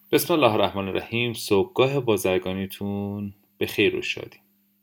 بسم الله الرحمن الرحیم. صبحگاه بازرگانیتون به خیر و شادی.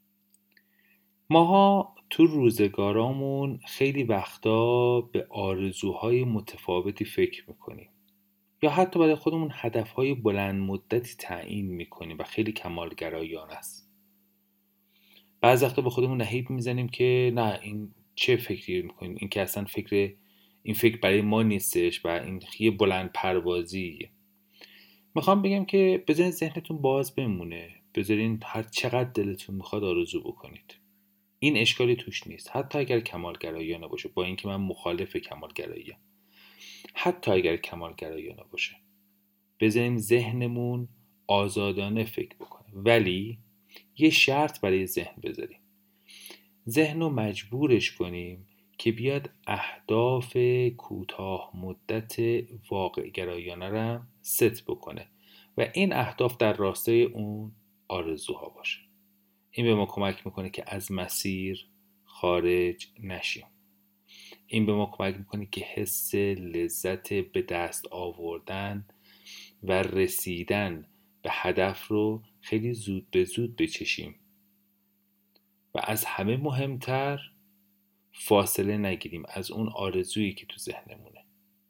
ماها تو روزگارامون خیلی وقتا به آرزوهای متفاوتی فکر میکنیم یا حتی برای خودمون هدفهای بلند مدتی تعیین میکنیم و خیلی کمالگرایانه است. بعضی وقتا به خودمون نهیب میزنیم که نه، این چه فکری میکنیم، این که اصلا این فکر برای ما نیستش و این یه بلند پروازیه. میخوام بگم که بذارین ذهنتون باز بمونه، بذارین هر چقدر دلتون میخواد آرزو بکنید. این اشکالی توش نیست، حتی اگر کمالگرایانه باشه، با اینکه من مخالف کمالگراییم. حتی اگر کمالگرایانه باشه، بذارین ذهنمون آزادانه فکر بکنه. ولی یه شرط برای ذهن بذاریم، ذهن رو مجبورش کنیم که بیاد اهداف کوتاه مدت واقع گرایانه رو ست بکنه و این اهداف در راستای اون آرزوها باشه. این به ما کمک میکنه که از مسیر خارج نشیم. این به ما کمک میکنه که حس لذت به دست آوردن و رسیدن به هدف رو خیلی زود به زود بچشیم و از همه مهمتر فاصله نگیریم از اون آرزویی که تو ذهنمونه.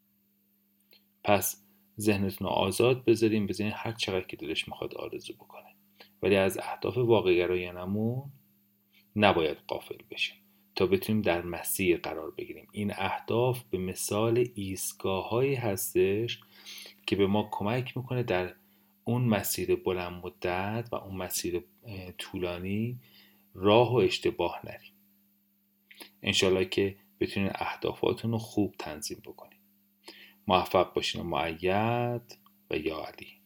پس ذهنتون رو آزاد بذاریم هر چقدر که دلش میخواد آرزو بکنه، ولی از اهداف واقع گرایانمون نباید غافل بشیم تا بتونیم در مسیر قرار بگیریم. این اهداف به مثال ایستگاه‌هایی هستش که به ما کمک میکنه در اون مسیر بلند مدت و اون مسیر طولانی راه و اشتباه نریم. انشالله که بتونین اهدافاتون رو خوب تنظیم بکنین. موفق باشین و مؤید و یا علی.